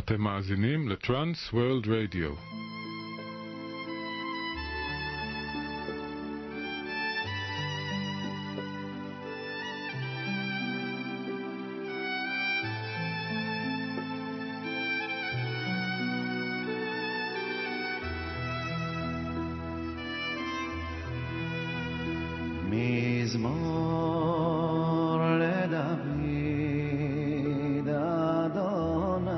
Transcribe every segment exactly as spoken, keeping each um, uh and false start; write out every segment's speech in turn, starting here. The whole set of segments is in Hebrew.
אתם מאזינים לטרנס וורלד רדיו. מזמור לדוד אדוני,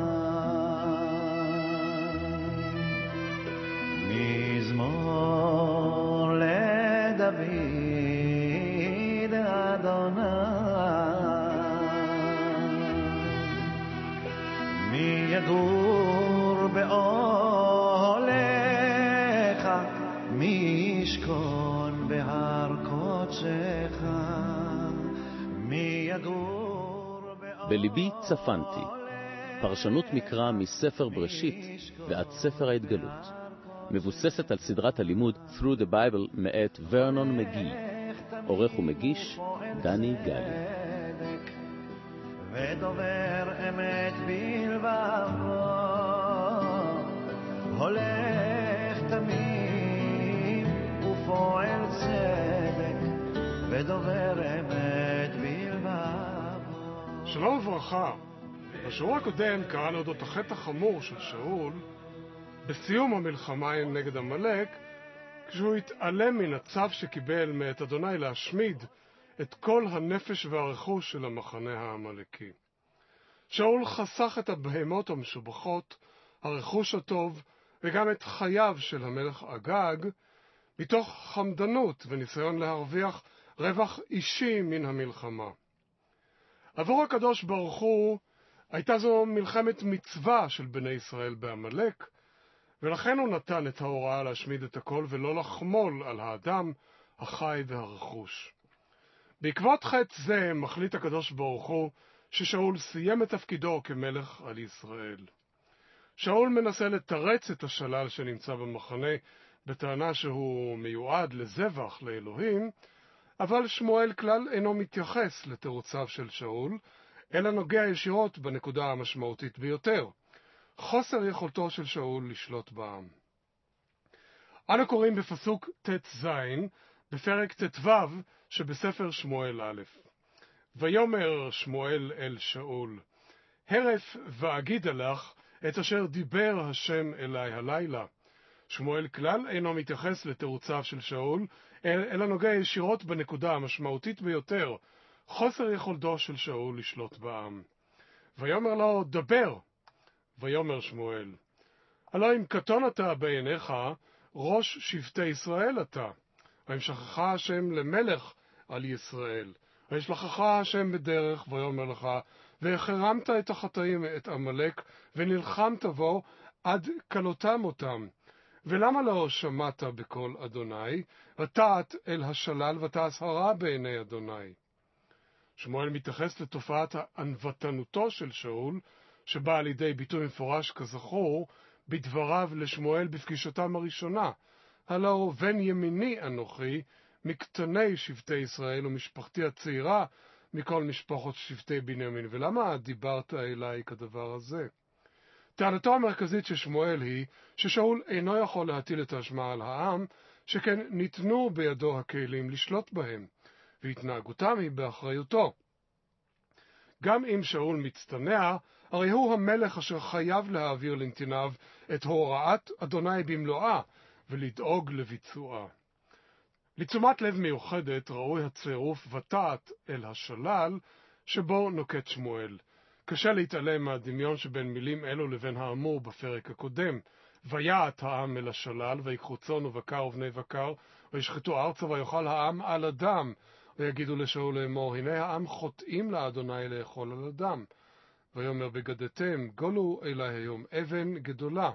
מזמור לדוד אדוני, מי יגור באוהליך, מי ישכון בהר קודשך, מי יגור בליבי צפנתי, פרשנות מקרא מספר בראשית ועד ספר ההתגלות, מבוססת על סדרת הלימוד Through the Bible מאת ורנון מגי, עורך ומגיש דני גלי. ודובר אמת בלבבו, הולך תמים ופועל צדק, ודובר אמת בלבבו. שלום וברכה. בשיעור הקודם קראנו אודות החטא החמור של שאול בסיום המלחמה נגד עמלק, כשהוא התעלם מן הצו שקיבל מאת אדוני להשמיד את כל הנפש והרכוש של המחנה העמלקי. שאול חסך את הבהמות המשובחות, הרכוש הטוב וגם את חייו של המלך אגג, מתוך חמדנות וניסיון להרוויח רווח אישי מן המלחמה. עבור הקדוש ברוך הוא הייתה זו מלחמת מצווה של בני ישראל בעמלק, ולכן הוא נתן את ההוראה להשמיד את הכל ולא לחמול על האדם, החי והרכוש. בעקבות חטא זה מחליט הקדוש ברוך הוא ששאול סיים את תפקידו כמלך על ישראל. שאול מנסה לתרץ את השלל שנמצא במחנה בטענה שהוא מיועד לזבח לאלוהים, אבל שמואל כלל אינו מתייחס לתירוציו של שאול, אלא נוגע ישירות בנקודה המשמעותית ביותר, חוסר יכולתו של שאול לשלוט בעם. אנו קוראים בפסוק ת' בפרק ת' שבספר שמואל א'. ויאמר שמואל אל שאול, הרף ואגידה לך את אשר דיבר השם אלי הלילה. שמואל כלל אינו מתייחס לתירוציו של שאול, אלא נוגע ישירות בנקודה המשמעותית ביותר, חוסר יכולתו של שאול לשלוט בעם. ויאמר לו, דבר. ויאמר שמואל, הלא אם קטון אתה בעיניך, ראש שבטי ישראל אתה. האם שכחה השם למלך על ישראל? וישלחך השם בדרך, ויאמר לך, והחרמת את החטאים את עמלק, ונלחמת בו עד כלותם אותם. ולמה לא שמעת בקול אדוני, ותעת אל השלל ותעש הרע בעיני אדוני? שמואל מתייחס לתופעת הענוותנותו של שאול, שבאה לידי ביטוי מפורש כזכור, בדבריו לשמואל בפגישתם הראשונה, הלא בן ימיני אנוכי, מקטני שבטי ישראל ומשפחתי הצעירה מכל משפחות שבטי בנימין. ולמה דיברת אליי כדבר הזה? טענתו המרכזית של שמואל היא ששאול אינו יכול להטיל את האשמה על העם, שכן ניתנו בידו הכלים לשלוט בהם, והתנהגותם היא באחריותו. גם אם שאול מצטנע, הרי הוא המלך אשר חייב להעביר לנתיניו את הוראת אדוני במלואה, ולדאוג לביצועה. לתשומת לב מיוחדת ראוי הצירוף ותעת אל השלל שבו נוקט שמואל. קשה להתעלם מהדמיון שבין מילים אלו לבין האמור בפרק הקודם. ויעט העם אל השלל, ויקחו צאן ובקר ובני בקר, וישחטו ארצה, ויאכל העם על אדם. ויגידו לשאול לאמור, הנה העם חוטאים לאדוני לאכול על אדם. ויאמר בגדתם, גולו אלי היום אבן גדולה.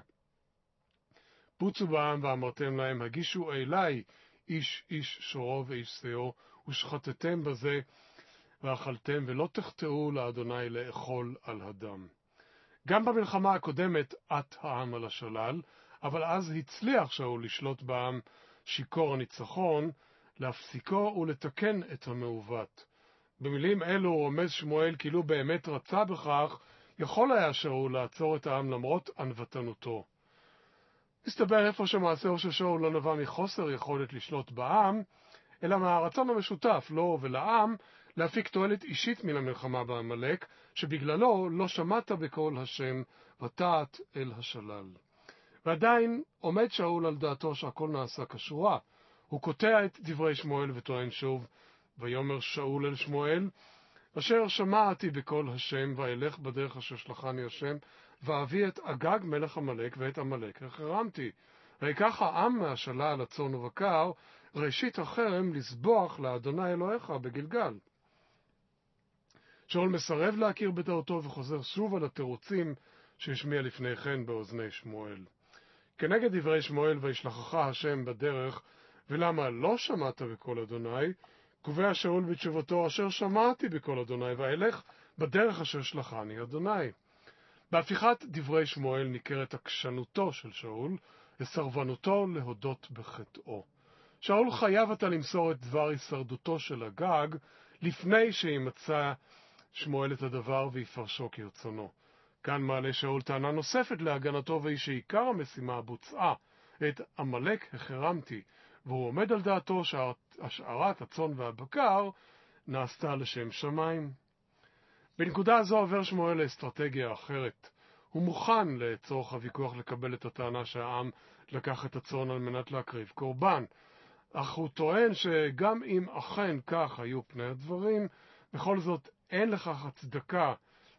פוצו בעם ואמרתם להם, הגישו אלי איש איש שורו ואיש שאו, ושחטתם בזה ואכלתם, ולא תחטאו לאדוני לאכול על הדם. גם במלחמה הקודמת עט העם על השלל, אבל אז הצליח שאול לשלוט בעם שיקור הניצחון, להפסיקו ולתקן את המעוות. במילים אלו רומז שמואל כאילו באמת רצה בכך יכול היה שאול לעצור את העם למרות ענוותנותו. מסתבר איפה שמעשהו של שאול לא נבע מחוסר יכולת לשלוט בעם, אלא מהרצון המשותף לו ולעם להפיק תועלת אישית מן המלחמה בעמלק, שבגללו לא שמעת בקול השם ותעת אל השלל. ועדיין עומד שאול על דעתו שהכל נעשה כשורה. הוא קוטע את דברי שמואל וטוען שוב, ויאמר שאול אל שמואל, אשר שמעתי בקול השם ואלך בדרך אשר שלחני השם, ואביא את אגג מלך עמלק ואת עמלק החרמתי. ויקח העם מהשלל הצאן ובקר, ראשית החרם לסבוח לאדוני אלוהיך בגלגל. שאול מסרב להכיר בטעותו וחוזר שוב על התירוצים שהשמיע לפני כן באוזני שמואל. כנגד דברי שמואל וישלחך השם בדרך, ולמה לא שמעת בקול אדוני, קובע שאול בתשובתו אשר שמעתי בקול אדוני, ואלך בדרך אשר שלחני אדוני. בהפיכת דברי שמואל ניכרת עקשנותו של שאול, וסרבנותו להודות בחטאו. שאול חייב אתה למסור את דבר הישרדותו של אגג, לפני שימצא שמואל את הדבר ויפרשו כרצונו. כאן מעלה שאול טענה נוספת להגנתו, והיא שעיקר המשימה בוצעה, את עמלק החרמתי, והוא עומד על דעתו שהשארת הצאן והבקר נעשתה לשם שמיים. בנקודה זו עובר שמואל לאסטרטגיה אחרת. הוא מוכן לצורך הוויכוח לקבל את הטענה שהעם לקח את הצאן על מנת להקריב קורבן, אך הוא טוען שגם אם אכן כך היו פני הדברים, בכל זאת אין לכך הצדקה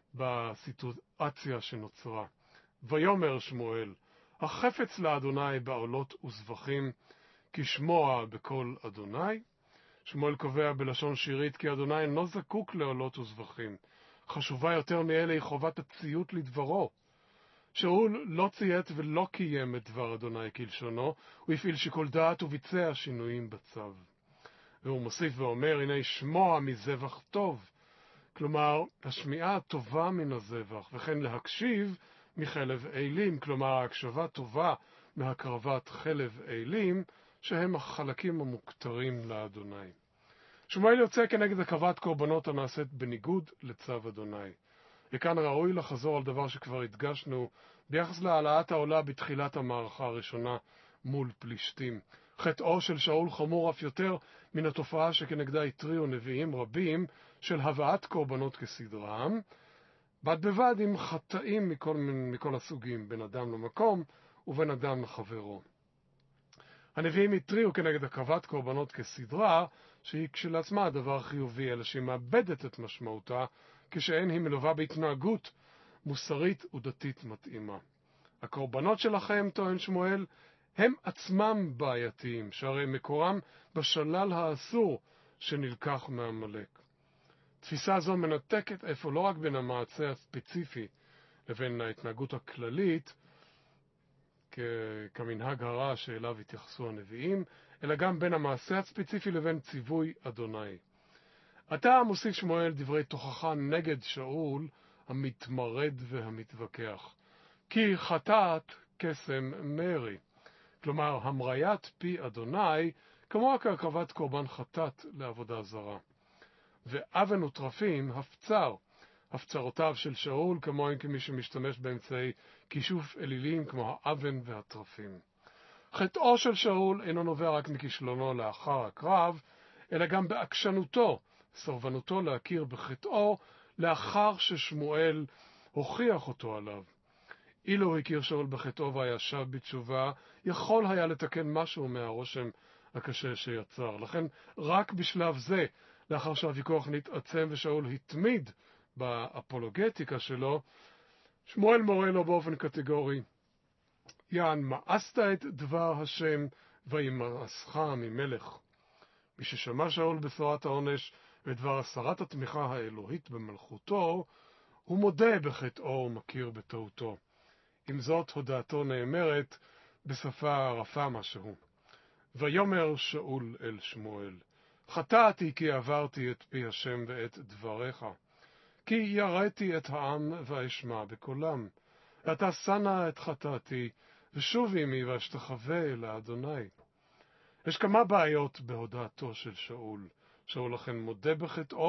בסיטואציה שנוצרה. ויאמר שמואל, החפץ לאדוני בעולות וזבחים, כשמוע בקול אדוני. שמואל קובע בלשון שירית כי אדוני אינו זקוק לעולות וזבחים. חשובה יותר מאלה היא חובת הציות לדברו. שאול לא ציית ולא קיים את דבר אדוני כלשונו, הוא הפעיל שיקול דעת וביצע שינויים בצו. והוא מוסיף ואומר, הנה שמוע מזבח טוב. כלומר, השמיעה הטובה מן הזבח, וכן להקשיב מחלב אילים, כלומר, ההקשבה טובה מהקרבת חלב אילים, שהם החלקים המוקטרים לאדוני. שמואל יוצא כנגד הקרבת קורבנות הנעשית בניגוד לצו אדוני. וכאן ראוי לחזור על דבר שכבר הדגשנו ביחס להעלאת העולה בתחילת המערכה הראשונה מול פלישתים. חטאו של שאול חמור אף יותר מן התופעה שכנגדה התריעו נביאים רבים של הבאת קורבנות כסדרם, בד בבד עם חטאים מכל, מכל הסוגים, בין אדם למקום ובין אדם לחברו. הנביאים התריעו כנגד הקרבת קורבנות כסדרה, שהיא כשלעצמה דבר חיובי, אלא שהיא מאבדת את משמעותה כשאין היא מלווה בהתנהגות מוסרית ודתית מתאימה. הקורבנות שלכם, טוען שמואל, הם עצמם בעייתיים, שהרי מקורם בשלל האסור שנלקח מעמלק. תפיסה זו מנתקת אפוא לא רק בין המעשה הספציפי לבין ההתנהגות הכללית, כמנהג הרע שאליו התייחסו הנביאים, אלא גם בין המעשה הספציפי לבין ציווי אדוני. עתה מוסיף שמואל דברי תוכחה נגד שאול המתמרד והמתווכח. כי חטאת קסם מרי, כלומר המריית פי אדוני, כמו כהקרבת קורבן חטאת לעבודה זרה. ואבן וטרפים הפצר, הפצרותיו של שאול כמוהם כמי שמשתמש באמצעי כישוף אלילים כמו האבן והטרפים. חטאו של שאול אינו נובע רק מכישלונו לאחר הקרב, אלא גם בעקשנותו, סרבנותו להכיר בחטאו לאחר ששמואל הוכיח אותו עליו. אילו הכיר שאול בחטאו וישב בתשובה, יכול היה לתקן משהו מהרושם הקשה שיצר. לכן רק בשלב זה, לאחר שהוויכוח נתעצם ושאול התמיד באפולוגטיקה שלו, שמואל מורה לו באופן קטגורי, יען מאסת את דבר השם וימאסך ממלך. מי ששמע שאול בשורת העונש ודבר הסרת התמיכה האלוהית במלכותו, הוא מודה בחטאו ומכיר בטעותו. עם זאת הודעתו נאמרת בשפה רפה משהו. ויאמר שאול אל שמואל, חטאתי כי עברתי את פי השם ואת דבריך, כי יראתי את העם ואשמע בקולם. ואתה שנא את חטאתי, ושוב עמי ואשתחווה אל האדוני. יש כמה בעיות בהודעתו של שאול. שאול לכן מודה בחטאו,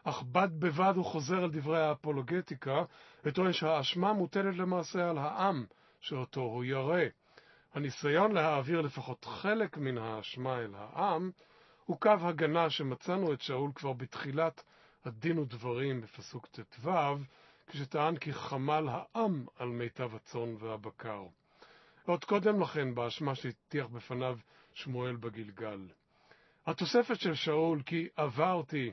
אך בד בבד הוא חוזר על דברי האפולוגטיקה, וטוען שהאשמה מוטלת למעשה על העם שאותו הוא ירא. הניסיון להעביר לפחות חלק מן האשמה אל העם, הוא קו הגנה שמצאנו את שאול כבר בתחילת הדין ודברים בפסוק ט"ו, כשטען כי חמל העם על מיטב הצאן והבקר. עוד קודם לכן באשמה שהטיח בפניו שמואל בגלגל. התוספת של שאול כי עברתי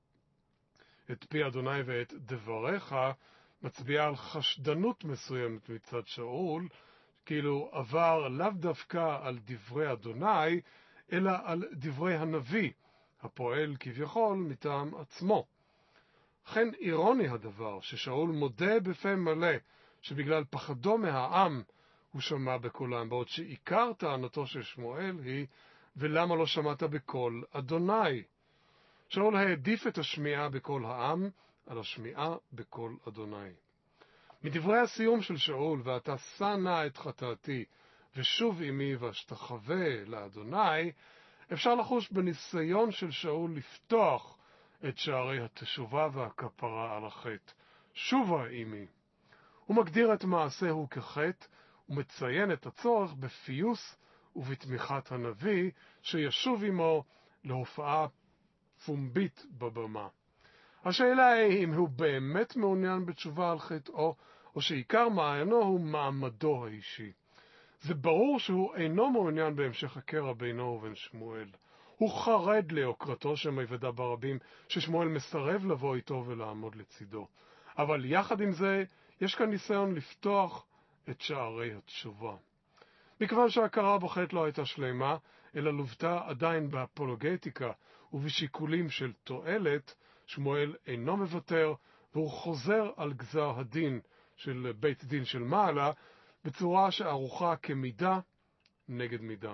את פי אדוני ואת דבריך, מצביעה על חשדנות מסוימת מצד שאול, כאילו עבר לאו דווקא על דברי אדוני, אלא על דברי הנביא, הפועל כביכול מטעם עצמו. לכן אירוני הדבר ששאול מודה בפה מלא שבגלל פחדו מהעם הוא שמע בקולם, בעוד שעיקר טענתו של שמואל היא ולמה לא שמעת בקול אדוני. שאול העדיף את השמיעה בקול העם על השמיעה בקול אדוני. מדברי הסיום של שאול, ואתה שא נא את חטאתי ושוב עמי ואשתחווה לאדוני, אפשר לחוש בניסיון של שאול לפתוח את שערי התשובה והכפרה על החטא. שובה עמי. הוא מגדיר את מעשהו כחטא ומציין את הצורך בפיוס ובתמיכת הנביא שישוב עמו להופעה פומבית בבמה. השאלה היא אם הוא באמת מעוניין בתשובה על חטאו, או שעיקר מעיינו הוא מעמדו האישי. זה ברור שהוא אינו מעוניין בהמשך הקרע בינו ובין שמואל. הוא חרד ליוקרתו שמוודא ברבים ששמואל מסרב לבוא איתו ולעמוד לצידו. אבל יחד עם זה, יש כאן ניסיון לפתוח את שערי התשובה. מכיוון שההכרה בחטא לא הייתה שלמה, אלא לוותה עדיין באפולוגטיקה ובשיקולים של תועלת, שמואל אינו מוותר, והוא חוזר על גזר הדין של בית דין של מעלה, בצורה שערוכה כמידה נגד מידה.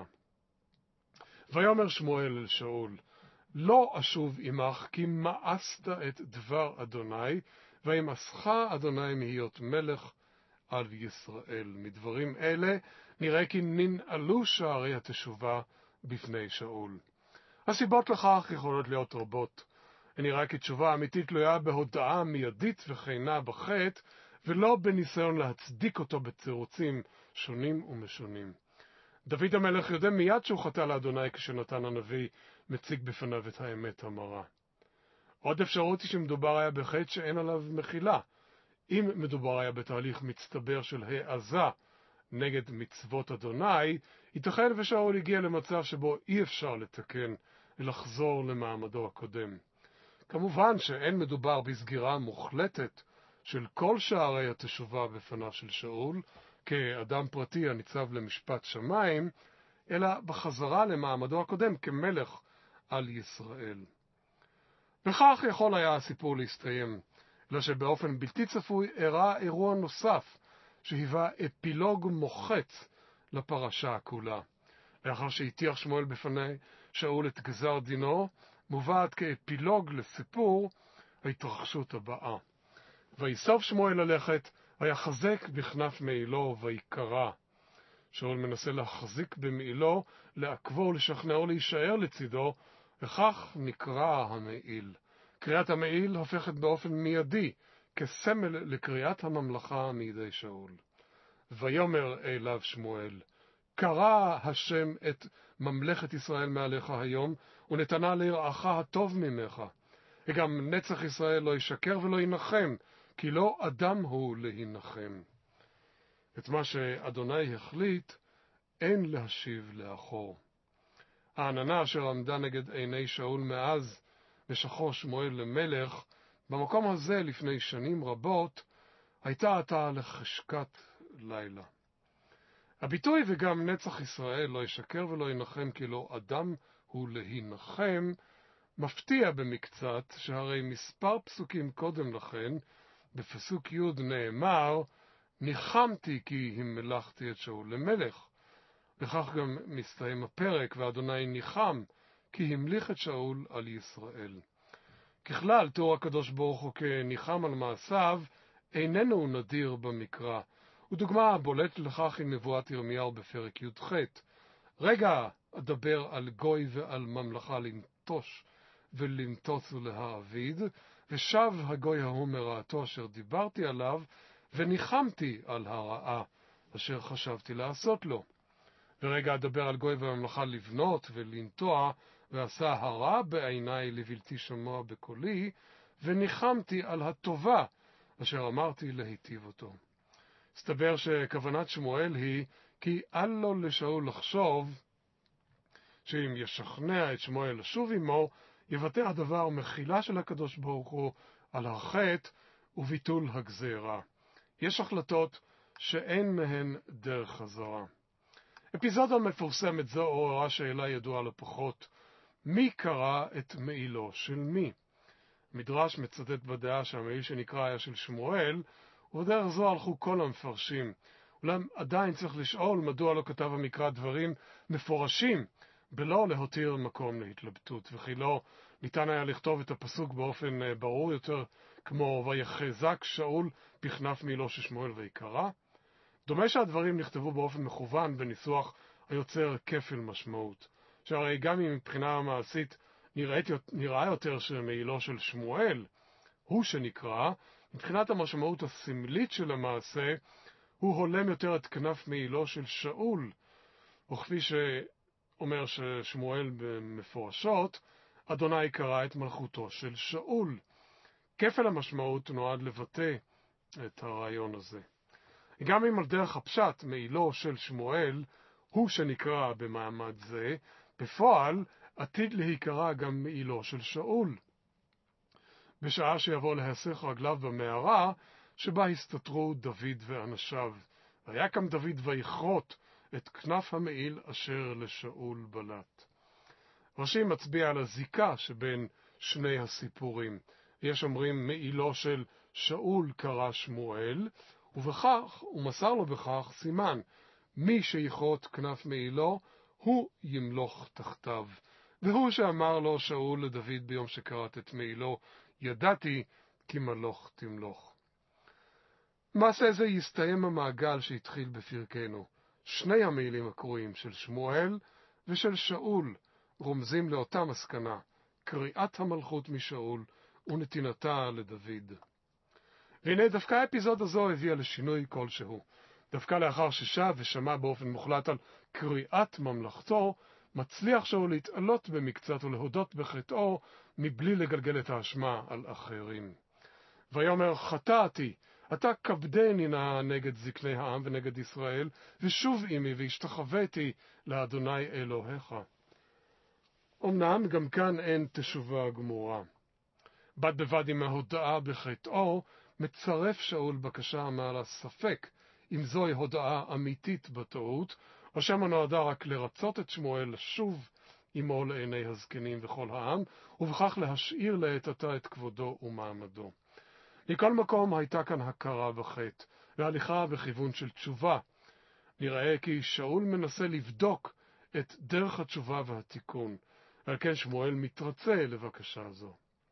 ויאמר שמואל אל שאול, לא אשוב עמך כי מאסת את דבר אדוני, וימאסך אדוני מהיות מלך על ישראל. מדברים אלה נראה כי ננעלו שערי התשובה בפני שאול. הסיבות לכך יכולות להיות רבות. נראה כי תשובה אמיתית תלויה בהודעה מיידית וכנה בחטא, ולא בניסיון להצדיק אותו בתירוצים שונים ומשונים. דוד המלך יודע מיד שהוא חטא לאדוני כשנתן הנביא מציג בפניו את האמת המרה. עוד אפשרות היא שמדובר היה בחטא שאין עליו מחילה. אם מדובר היה בתהליך מצטבר של העזה נגד מצוות אדוני, ייתכן ושאול הגיע למצב שבו אי אפשר לתקן ולחזור למעמדו הקודם. כמובן שאין מדובר בסגירה מוחלטת של כל שערי התשובה בפניו של שאול, כאדם פרטי הניצב למשפט שמיים, אלא בחזרה למעמדו הקודם כמלך על ישראל. וכך יכול היה הסיפור להסתיים, אלא שבאופן בלתי צפוי אירע אירוע נוסף, שהיווה אפילוג מוחץ לפרשה כולה. לאחר שהטיח שמואל בפני שאול את גזר דינו, מובאת כאפילוג לסיפור ההתרחשות הבאה. ויסוף שמואל ללכת, ויחזק בכנף מעילו ויקרא. שאול מנסה להחזיק במעילו, לעכבו ולשכנעו להישאר לצידו, וכך נקרא המעיל. קריאת המעיל הופכת באופן מיידי כסמל לקריאת הממלכה מידי שאול. ויאמר אליו שמואל, קרא השם את ממלכת ישראל מעליך היום, ונתנה ליראך הטוב ממך. וגם נצח ישראל לא ישקר ולא ינחם, כי לא אדם הוא להנחם. את מה שאדוני החליט, אין להשיב לאחור. העננה אשר עמדה נגד עיני שאול מאז משכו שמואל למלך, במקום הזה לפני שנים רבות, הייתה עתה לחשכת לילה. הביטוי וגם נצח ישראל לא ישקר ולא ינחם כי לא אדם הוא להנחם, מפתיע במקצת שהרי מספר פסוקים קודם לכן, בפסוק י' נאמר, ניחמתי כי המלכתי את שאול למלך. וכך גם מסתיים הפרק, ואדוני ניחם כי המליך את שאול על ישראל. ככלל, תיאור הקדוש ברוך הוא כניחם על מעשיו, איננו נדיר במקרא. ודוגמה הבולט לכך היא נבואת ירמיהו בפרק י"ח. רגע אדבר על גוי ועל ממלכה לנטוש ולנטוץ ולהעביד, ושב הגוי ההוא מרעתו אשר דיברתי עליו, וניחמתי על הרעה אשר חשבתי לעשות לו. ורגע אדבר על גוי בממלכה לבנות ולנטוע, ועשה הרע בעיניי לבלתי שמוע בקולי, וניחמתי על הטובה אשר אמרתי להיטיב אותו. הסתבר שכוונת שמואל היא כי אל לו לשאול לחשוב שאם ישכנע את שמואל לשוב עמו, יבטא הדבר מחילה של הקדוש ברוך הוא על החטא וביטול הגזירה. יש החלטות שאין מהן דרך חזרה. אפיזודה מפורסמת זו עוררה שאלה ידועה לפחות, מי קרא את מעילו של מי? מדרש מצטט בדעה שהמעיל שנקרא היה של שמואל, ובדרך זו הלכו כל המפרשים. אולם עדיין צריך לשאול מדוע לא כתב המקרא דברים מפורשים, בלא להותיר מקום להתלבטות, וכי לא ניתן היה לכתוב את הפסוק באופן ברור יותר, כמו ויחזק שאול בכנף מעילו של שמואל ויקרא. דומה שהדברים נכתבו באופן מכוון בניסוח היוצר כפל משמעות, שהרי גם אם מבחינה מעשית נראית, נראה יותר שמעילו של שמואל הוא שנקרא, מבחינת המשמעות הסמלית של המעשה הוא הולם יותר את כנף מעילו של שאול, וכפי שאומר ששמואל במפורשות, אדוני קרא את מלכותו של שאול. כפל המשמעות נועד לבטא את הרעיון הזה. גם אם על דרך הפשט מעילו של שמואל הוא שנקרא במעמד זה, בפועל עתיד להיקרא גם מעילו של שאול, בשעה שיבוא להסך רגליו במערה שבה הסתתרו דוד ואנשיו. והיה קם דוד ויכרות את כנף המעיל אשר לשאול בלט. רש"י מצביע על הזיקה שבין שני הסיפורים. יש אומרים מעילו של שאול קרא שמואל, ובכך, הוא מסר לו בכך סימן, מי שיכרות כנף מעילו, הוא ימלוך תחתיו. והוא שאמר לו שאול לדוד ביום שקראת את מעילו, ידעתי כי מלוך תמלוך. מעשה זה יסתיים המעגל שהתחיל בפרקנו. שני המעילים הקרואים של שמואל ושל שאול רומזים לאותה מסקנה, קריאת המלכות משאול ונתינתה לדוד. והנה דווקא האפיזודה זו הביאה לשינוי כלשהו. דווקא לאחר ששב ושמע באופן מוחלט על קריאת ממלכתו, מצליח שאול להתעלות במקצת ולהודות בחטאו מבלי לגלגל את האשמה על אחרים. ויאמר חטאתי, אתה כבדני נא נגד זקני העם ונגד ישראל, ושוב עמי והשתחוויתי לאדוני אלוהיך. אמנם גם כאן אין תשובה גמורה. בד בבד עם ההודעה בחטאו, מצרף שאול בקשה מעל הספק, אם זוהי הודעה אמיתית בטעות, או שמה נועדה רק לרצות את שמואל לשוב עמו לעיני הזקנים וכל העם, ובכך להשאיר לעת עתה את כבודו ומעמדו. מכל מקום הייתה כאן הכרה בחטא, והליכה בכיוון של תשובה. נראה כי שאול מנסה לבדוק את דרך התשובה והתיקון, ועל כן שמואל מתרצה לבקשה זו.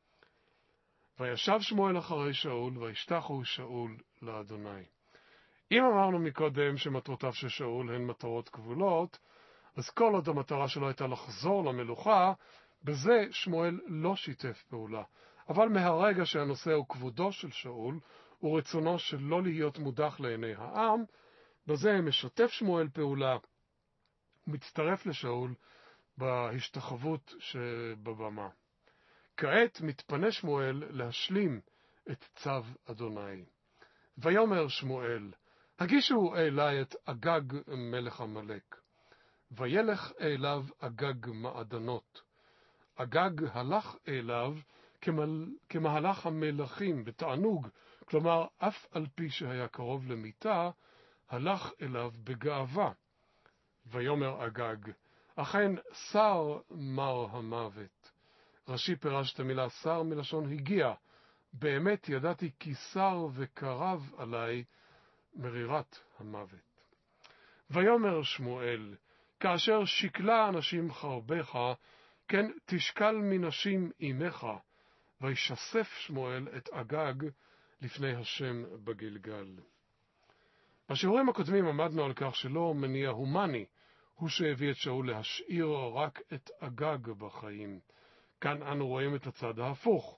וישב שמואל אחרי שאול, וישתחו שאול לאדוני. אם אמרנו מקודם שמטרותיו של שאול הן מטרות כבולות, אז כל עוד המטרה שלו הייתה לחזור למלוכה, בזה שמואל לא שיתף פעולה. אבל מהרגע שהנושא הוא כבודו של שאול, ורצונו שלא להיות מודח לעיני העם, בזה משתף שמואל פעולה, ומצטרף לשאול בהשתחוות שבבמה. כעת מתפנה שמואל להשלים את צו אדוני. ויאמר שמואל, הגישו אלי את אגג מלך עמלק. וילך אליו אגג מעדנות. אגג הלך אליו כמל... כמהלך המלכים בתענוג, כלומר אף על פי שהיה קרוב למיתה, הלך אליו בגאווה. ויאמר אגג, אכן שר מר המוות. רש"י פירש את המילה שר מלשון הגיע. באמת ידעתי כי שר וקרב עליי מרירת המוות. ויאמר שמואל, כאשר שקלה אנשים חרבך, כן תשקל מנשים אימך. וישסף שמואל את אגג לפני השם בגלגל. בשיעורים הקודמים עמדנו על כך שלא מניע הומני הוא שהביא את שאול להשאיר רק את אגג בחיים. כאן אנו רואים את הצד ההפוך,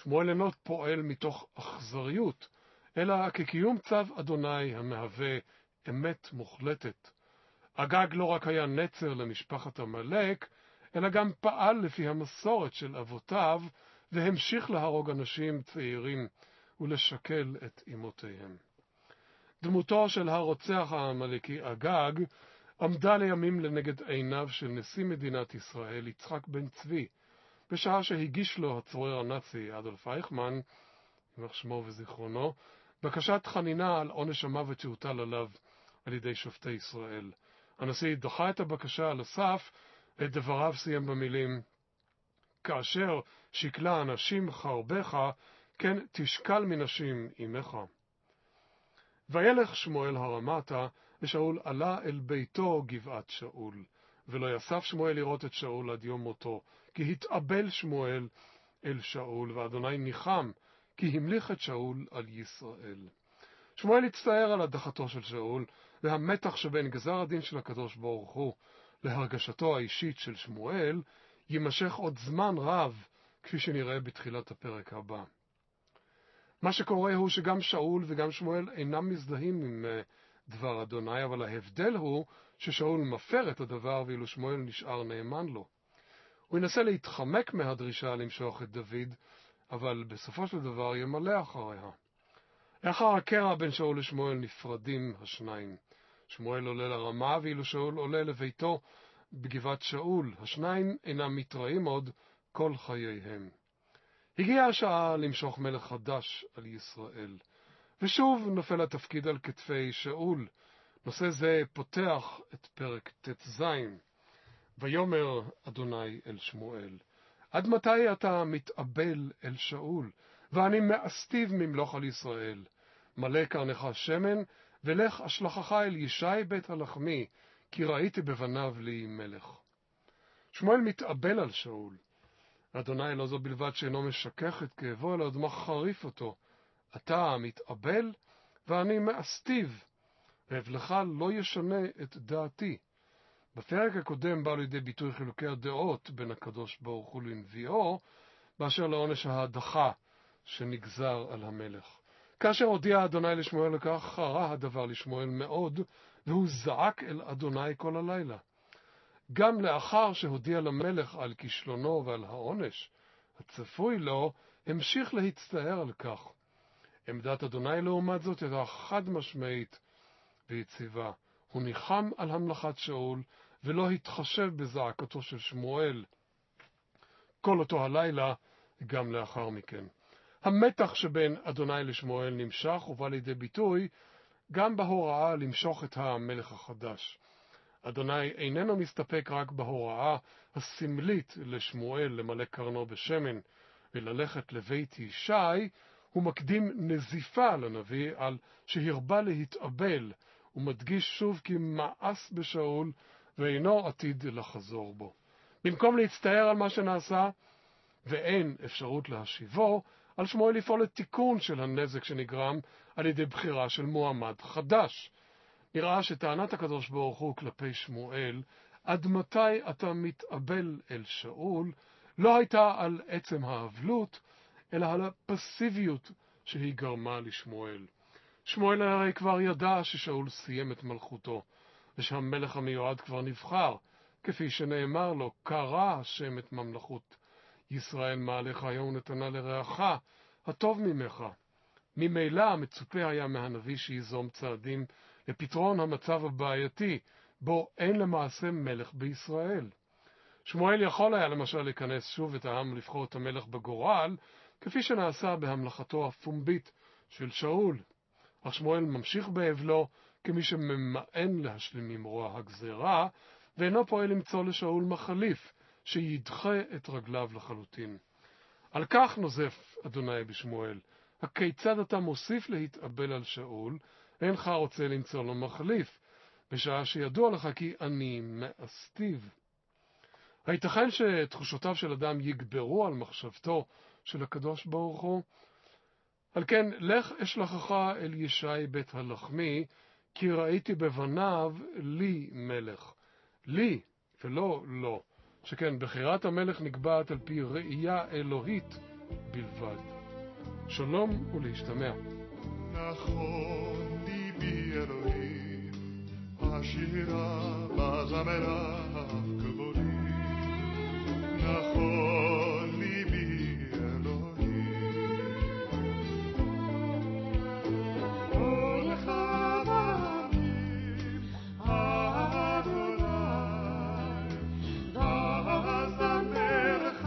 שמואל אינו פועל מתוך אכזריות, אלא כקיום צו אדוני המהווה אמת מוחלטת. אגג לא רק היה נצר למשפחת עמלק, אלא גם פעל לפי המסורת של אבותיו, והמשיך להרוג אנשים צעירים ולשקל את אמותיהם. דמותו של הרוצח העמלקי אגג עמדה לימים לנגד עיניו של נשיא מדינת ישראל יצחק בן צבי, בשעה שהגיש לו הצורר הנאצי אדולף אייכמן, יימח שמו וזיכרונו, בקשת חנינה על עונש המוות שהוטל עליו על ידי שופטי ישראל. הנשיא דחה את הבקשה על הסף, את דבריו סיים במילים, כאשר שקלה אנשים חרבך, כן תשקל מנשים עמך. וילך שמואל הרמתה, ושאול עלה אל ביתו גבעת שאול, ולא יסף שמואל לראות את שאול עד יום מותו, כי התאבל שמואל אל שאול, ואדוני ניחם, כי המליך את שאול על ישראל. שמואל הצטער על הדחתו של שאול, והמתח שבין גזר הדין של הקדוש ברוך הוא להרגשתו האישית של שמואל, יימשך עוד זמן רב, כפי שנראה בתחילת הפרק הבא. מה שקורה הוא שגם שאול וגם שמואל אינם מזדהים עם דבר אדוני, אבל ההבדל הוא ששאול מפר את הדבר, ואילו שמואל נשאר נאמן לו. הוא ינסה להתחמק מהדרישה למשוך את דוד, אבל בסופו של דבר ימלא אחריה. לאחר הקרע בין שאול לשמואל נפרדים השניים. שמואל עולה לרמה, ואילו שאול עולה לביתו בגבעת שאול. השניים אינם מתראים עוד כל חייהם. הגיעה השעה למשוך מלך חדש על ישראל, ושוב נופל התפקיד על כתפי שאול. נושא זה פותח את פרק תז. ויאמר אדוני אל שמואל, עד מתי אתה מתאבל אל שאול, ואני מאסתיו ממלוך על ישראל? מלא קרנך שמן, ולך אשלחך אל ישי בית הלחמי, כי ראיתי בבניו לי מלך. שמואל מתאבל על שאול. אדוני לא זו בלבד שאינו משכך את כאבו, אלא עוד מחריף אותו. אתה מתאבל, ואני מאסתיו, והבלך לא ישנה את דעתי. בפרק הקודם בא לידי ביטוי חילוקי הדעות בין הקדוש ברוך הוא לנביאו, באשר לעונש ההדחה שנגזר על המלך. כאשר הודיע אדוני לשמואל לכך, חרה הדבר לשמואל מאוד, והוא זעק אל אדוני כל הלילה. גם לאחר שהודיע למלך על כישלונו ועל העונש הצפוי לו, המשיך להצטער על כך. עמדת אדוני לעומת זאת הייתה חד משמעית ויציבה. הוא ניחם על המלכת שאול, ולא התחשב בזעקתו של שמואל כל אותו הלילה גם לאחר מכן. המתח שבין אדוני לשמואל נמשך ובא לידי ביטוי גם בהוראה למשוך את המלך החדש. אדוני איננו מסתפק רק בהוראה הסמלית לשמואל למלא קרנו בשמן וללכת לבית ישי, הוא מקדים נזיפה לנביא על שהרבה להתאבל, ומדגיש שוב כי מאס בשאול ואינו עתיד לחזור בו. במקום להצטער על מה שנעשה, ואין אפשרות להשיבו, על שמואל לפעול לתיקון של הנזק שנגרם על ידי בחירה של מועמד חדש. נראה שטענת הקדוש ברוך הוא כלפי שמואל, עד מתי אתה מתאבל אל שאול, לא הייתה על עצם האבלות, אלא על הפסיביות שהיא גרמה לשמואל. שמואל הרי כבר ידע ששאול סיים את מלכותו, ושהמלך המיועד כבר נבחר, כפי שנאמר לו, קרא השם את ממלכות ישראל מעליך היום נתנה לרעך, הטוב ממך. ממילא מצופה היה מהנביא שיזום צעדים לפתרון המצב הבעייתי, בו אין למעשה מלך בישראל. שמואל יכול היה למשל לכנס שוב את העם לבחור את המלך בגורל, כפי שנעשה בהמלכתו הפומבית של שאול. אך שמואל ממשיך באבלו כמי שממאן להשלים עם רוע הגזרה, ואינו פועל למצוא לשאול מחליף שידחה את רגליו לחלוטין. על כך נוזף אדוני בשמואל, הכיצד אתה מוסיף להתאבל על שאול, אינך רוצה למצוא לו מחליף, בשעה שידוע לך כי אני מאסתיו. הייתכן שתחושותיו של אדם יגברו על מחשבתו של הקדוש ברוך הוא? על כן, לך אשלחך אל ישי בית הלחמי, כי ראיתי בבניו לי מלך. לי, ולא לא. שכן בחירת המלך נקבעת על פי ראייה אלוהית בלבד. שלום ולהשתמע. נכון ליבי אלוהים, השירה בזמרה כבודי. נכון ליבי אלוהים, הולך בעמים אדוני, ואזמר לך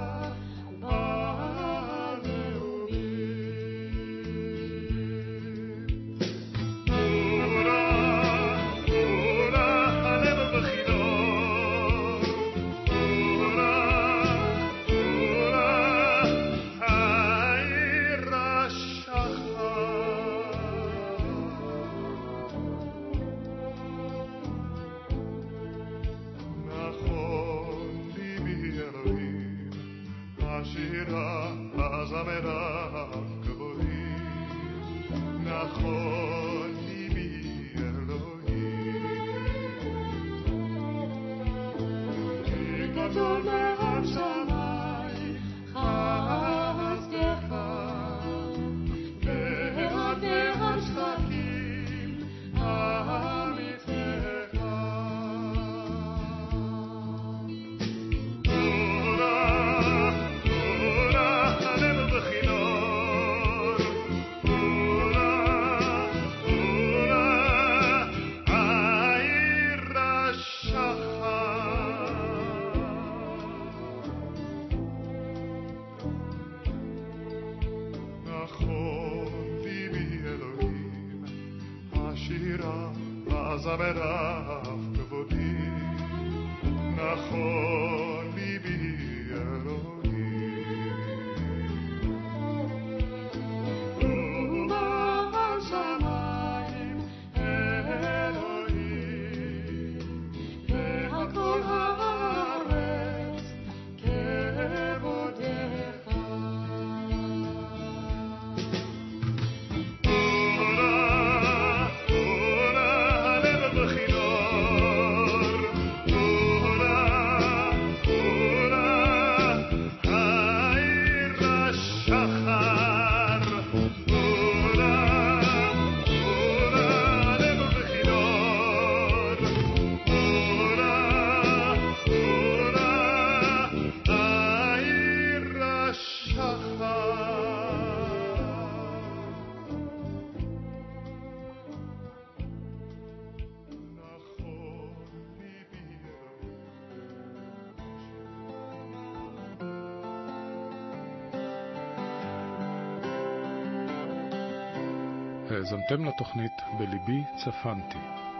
האזנתם לתוכנית בליבי צפנתי.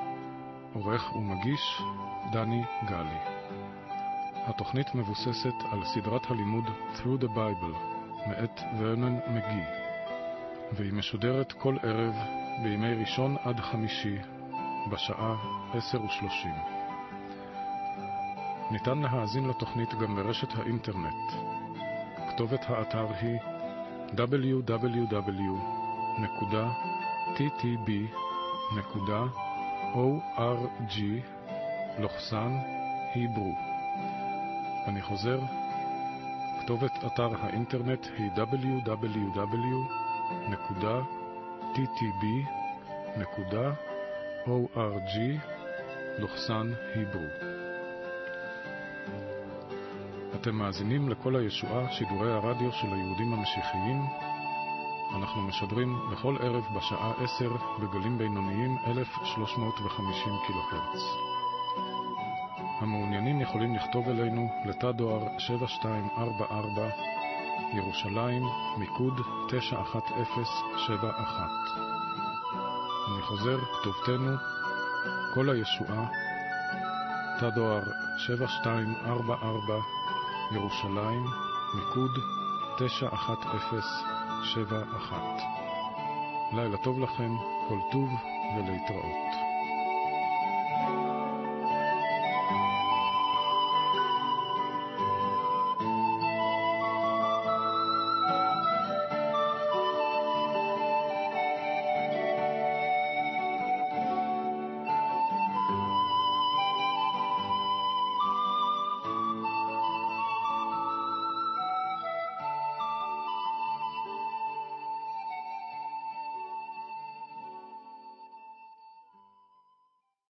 עורך ומגיש דני גלי. התוכנית מבוססת על סדרת הלימוד Through the Bible מאת ורנון מגי, והיא משודרת כל ערב בימי ראשון עד חמישי בשעה עשר ושלושים. ניתן להאזין לתוכנית גם ברשת האינטרנט. כתובת האתר היא דאבליו דאבליו דאבליו נקודה טי טי בי נקודה או אר ג'י לוחסן היברו. אני חוזר, כתובת אתר האינטרנט היא דאבליו דאבליו דאבליו נקודה טי טי בי נקודה או אר ג'י לוחסן היברו. אתם מאזינים לכל הישועה, שידורי הרדיו של היהודים המשיחיים. אנחנו משדרים בכל ערב בשעה עשר בגלים בינוניים אלף שלוש מאות וחמישים קילוהרץ. המעוניינים יכולים לכתוב אלינו לתא דואר שבע שתיים ארבע ארבע ירושלים, מיקוד תשע אחת אפס שבע אחת. אני חוזר, כתובתנו כל הישועה, תא דואר שבע שתיים ארבע ארבע ירושלים, מיקוד תשע אחת אפס שבע אחת. לילה טוב לכם, כל טוב ולהתראות.